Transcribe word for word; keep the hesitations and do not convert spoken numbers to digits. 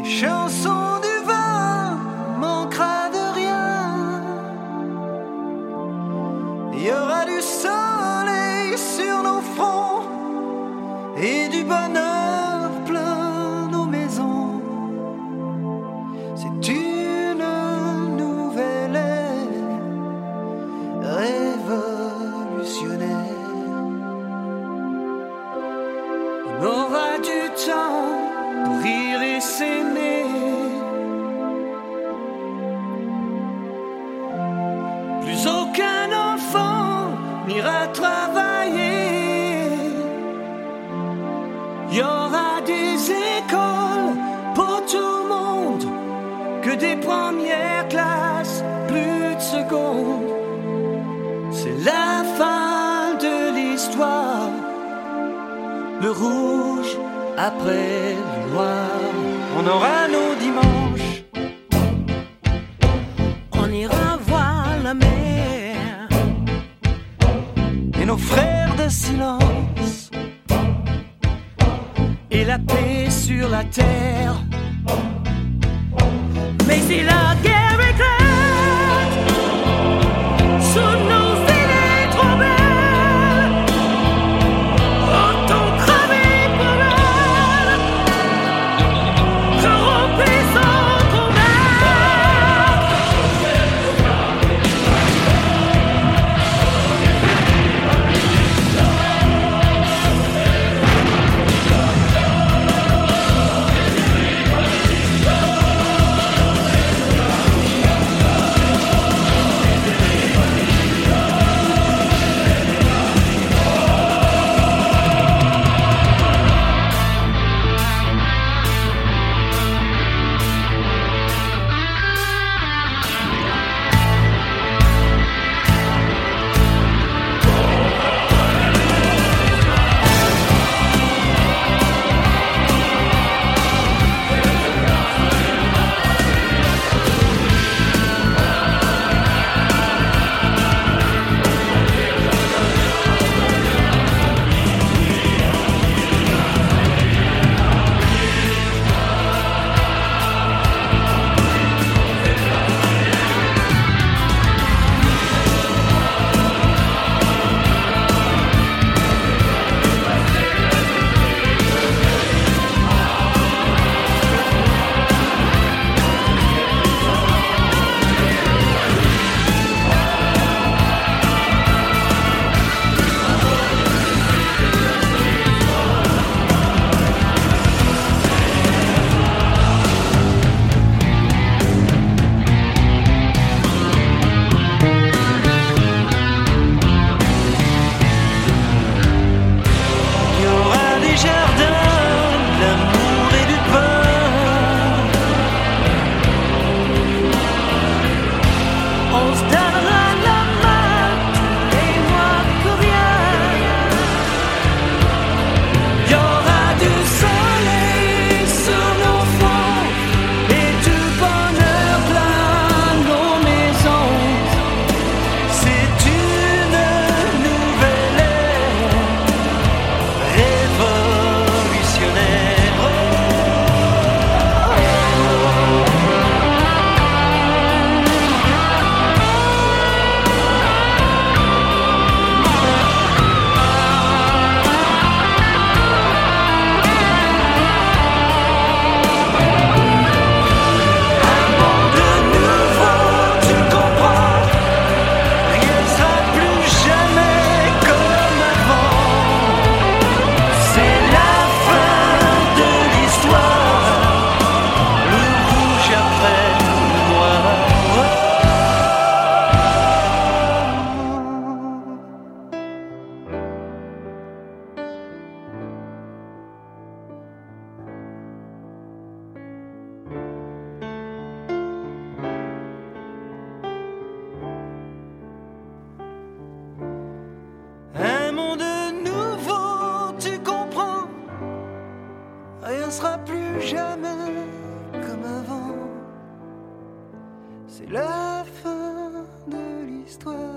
chanson du vin manquera de rien. Il y aura du soleil sur nos fronts et du bonheur plein nos maisons. C'est une nouvelle ère révolutionnaire. On aura du temps pour rire et s'aimer. Plus aucun enfant n'ira travailler. Il y aura des écoles pour tout le monde, que des premières classes, plus de secondes. C'est la fin de l'histoire. Le rouge après le noir. On aura nos dimanches. On ira voir la mer Et nos frères de silence. et la paix sur la terre. Mais si la guerre éclate sous nos idées trop belles, autant crever pour elle, corrompus sans Rien sera plus jamais comme avant. C'est la fin de l'histoire.